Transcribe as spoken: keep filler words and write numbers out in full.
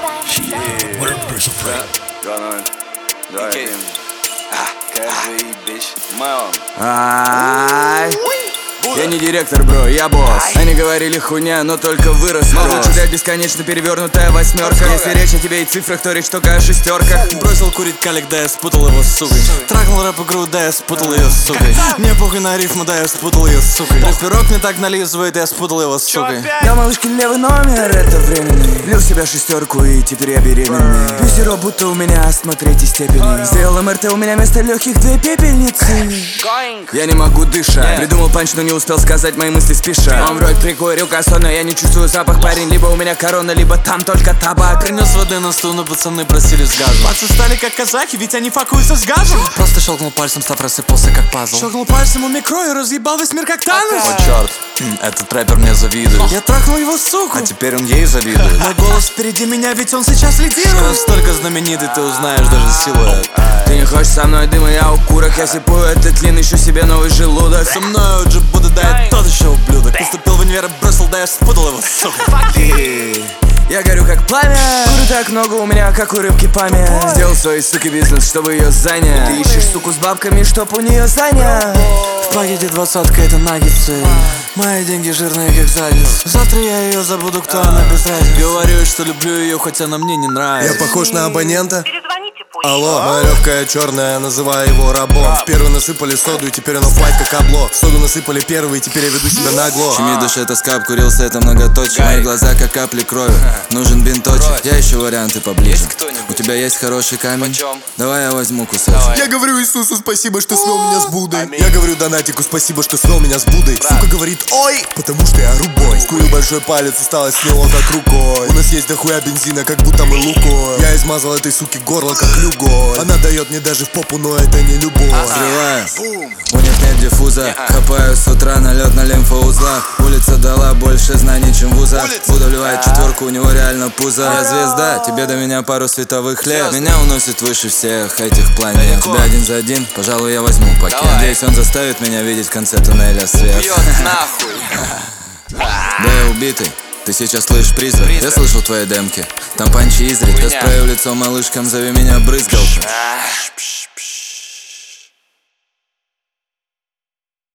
What up, Bruce? Ай, я не директор, бро, я босс. Они говорили хуйня, но только вырос. Может читать бесконечно перевернутая восьмерка. Если речь о тебе и цифрах, то речь только о шестерках. Бросил курить калик, да я спутал его с сукой. Трахнул рэп-игру, да я спутал ее с сукой. Мне похуй на рифму, да я спутал ее с сукой. Рэперок мне так нализывает, я спутал его с сукой. Я малышки левый номер, это временный. Влил в себя шестерку и теперь я беременный. Пью сироп, будто у меня астма третьей степени. Сделал МРТ, у меня вместо легких две пепельницы. Я не могу дышать. Придумал панч, но не успел сказать мои мысли спеша. Он вроде прикурил косо, но я не чувствую запах. Парень, либо у меня корона, либо там только табак. Принес воды на стул, но пацаны просили с газом. Пацы стали как казахи, ведь они факуются с газом. Просто щелкнул пальцем, став рассыпался как пазл. Щелкнул пальцем у микро и разъебал весь мир как Танос. О черт, этот рэпер мне завидует. Я трахнул его суку, а теперь он ей завидует. Мой голос впереди меня, ведь он сейчас лидирует. Настолько знаменитый, ты узнаешь даже силуэт. Ты не хочешь со мной дыма, я укурок. Я сипую этот лин, ищу себе новый желудок. Со мной уже буду, да я тот еще ублюдок. Поступил в универ и бросил, да я спутал его, сука. Я горю как пламя. Курю так много у меня, как у рыбки память. Сделал свой, сука, бизнес, чтобы ее занять. Ты ищешь суку с бабками, чтоб у нее занять. В пакете двадцатка, это наггетсы. Мои деньги жирные, как задница. Завтра я ее забуду, кто она без разницы. Говорю, что люблю ее, хотя она мне не нравится. Я похож на абонента? Алло, моя легкая черная, называю его рабом. В первый насыпали соду, и теперь оно плать как обло. В соду насыпали первый, и теперь я веду себя нагло. Чуми душе, это скап, курился, это многоточие. Мои глаза как капли крови, нужен бинточек. Я ищу варианты поближе. У тебя есть хороший камень? Давай я возьму кусочек. Я говорю Иисусу спасибо, что свел меня с Буддой. Я говорю Донатику спасибо, что свел меня с Буддой. Сука говорит ой, потому что я рубой. Скурил большой палец, осталось с него как рукой. У нас есть дохуя бензина, как будто мы лукой. Я измазал этой суке горло как люгой. Она дает мне даже в попу, но это не любовь. Взрываю, у них нет диффуза. Хапаю с утра налет на лимфоузлах. Улица дала больше знаний, чем вуза. Буду вливать четверку, у него реально пузо. Я звезда, тебе до меня пару световых лет. Меня уносит выше всех этих планет. Тебя один за один, пожалуй, я возьму пакет. Надеюсь, он заставит меня видеть в конце туннеля свет. Да я убитый. Ты сейчас слышишь призрак? призрак Я слышал твои демки. Там панчи изрик. Я справил лицо малышкам, зови меня брызгалка.